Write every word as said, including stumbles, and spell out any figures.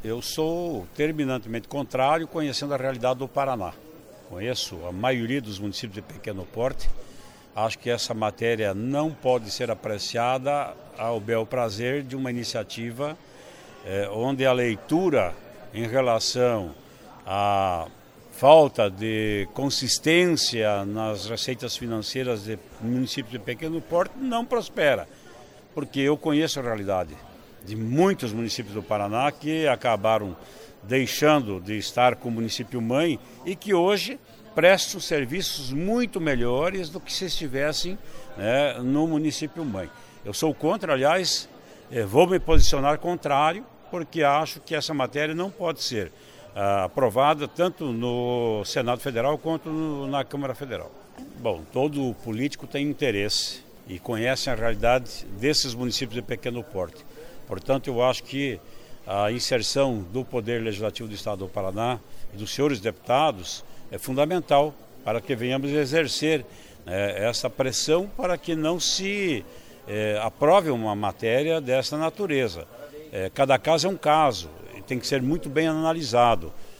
Eu sou terminantemente contrário, conhecendo a realidade do Paraná. Conheço a maioria dos municípios de pequeno porte. Acho que essa matéria não pode ser apreciada ao bel prazer de uma iniciativa eh, onde a leitura em relação à falta de consistência nas receitas financeiras de municípios de pequeno porte não prospera, porque eu conheço a realidade de muitos municípios do Paraná que acabaram deixando de estar com o município mãe e que hoje prestam serviços muito melhores do que se estivessem, né, no município mãe. Eu sou contra, aliás, vou me posicionar contrário, porque acho que essa matéria não pode ser ah, aprovada tanto no Senado Federal quanto no, na Câmara Federal. Bom, todo político tem interesse e conhece a realidade desses municípios de pequeno porte. Portanto, eu acho que a inserção do Poder Legislativo do Estado do Paraná e dos senhores deputados é fundamental para que venhamos exercer né, essa pressão para que não se é, aprove uma matéria dessa natureza. É, cada caso é um caso, tem que ser muito bem analisado.